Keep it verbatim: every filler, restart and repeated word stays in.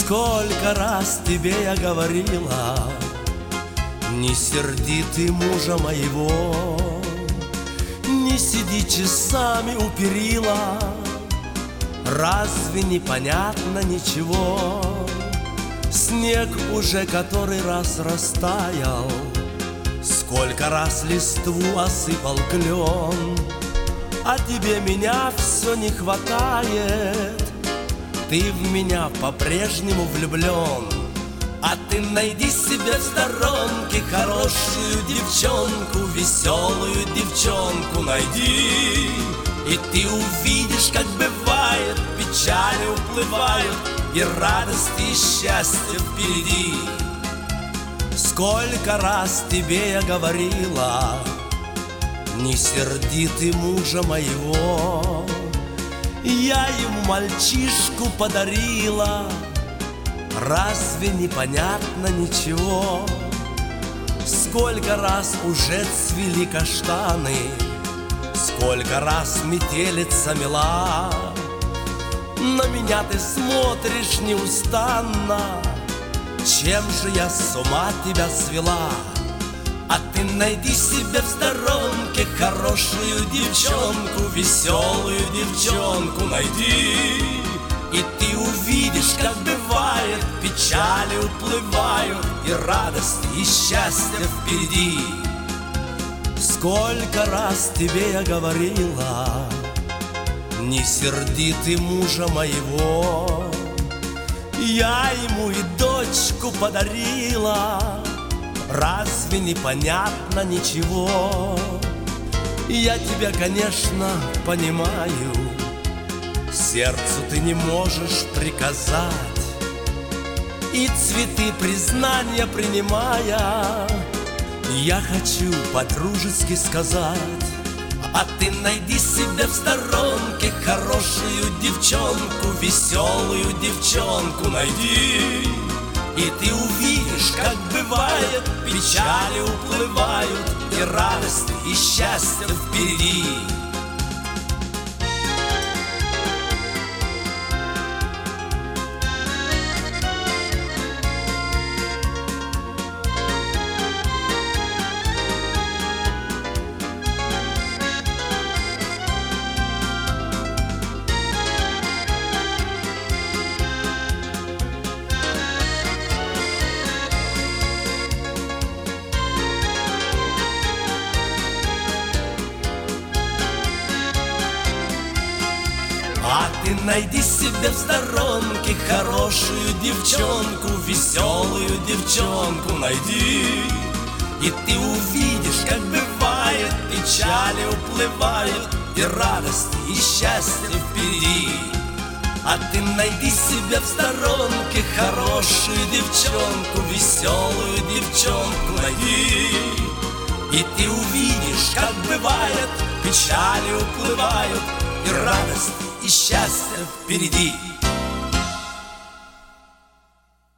Сколько раз тебе я говорила, не серди ты мужа моего, не сиди часами у перила. Разве непонятно ничего? Снег уже который раз растаял, сколько раз листву осыпал клен, а тебе меня все не хватает. Ты в меня по-прежнему влюблен, а ты найди себе в сторонке хорошую девчонку, веселую девчонку найди. И ты увидишь, как бывает, печали уплывают, и радости и счастье впереди. Сколько раз тебе я говорила, не серди ты мужа моего, я ему мальчишку подарила. Разве непонятно ничего? Сколько раз уже цвели каштаны, сколько раз метелица мела. На меня ты смотришь неустанно, чем же я с ума тебя свела? А ты найди себе в сторонке хорошую девчонку, веселую девчонку найди. И ты увидишь, как бывает, печали уплывают, и радость и счастье впереди. Сколько раз тебе я говорила, не серди ты мужа моего, я ему и дочку подарила. Разве непонятно ничего? Я тебя, конечно, понимаю, сердцу ты не можешь приказать, и цветы признания принимая, я хочу по-дружески сказать: а ты найди себе в сторонке хорошую девчонку, веселую девчонку найди. И ты увидишь, как бывает, печали уплывают, и радость и счастье впереди. А ты найди себе в сторонке хорошую девчонку, веселую девчонку найди. И ты увидишь, как бывает, печали уплывают, и радость и счастье впереди. А ты найди себе в сторонке хорошую девчонку, веселую девчонку найди. И ты увидишь, как бывает, печали уплывают, и радость и счастье впереди.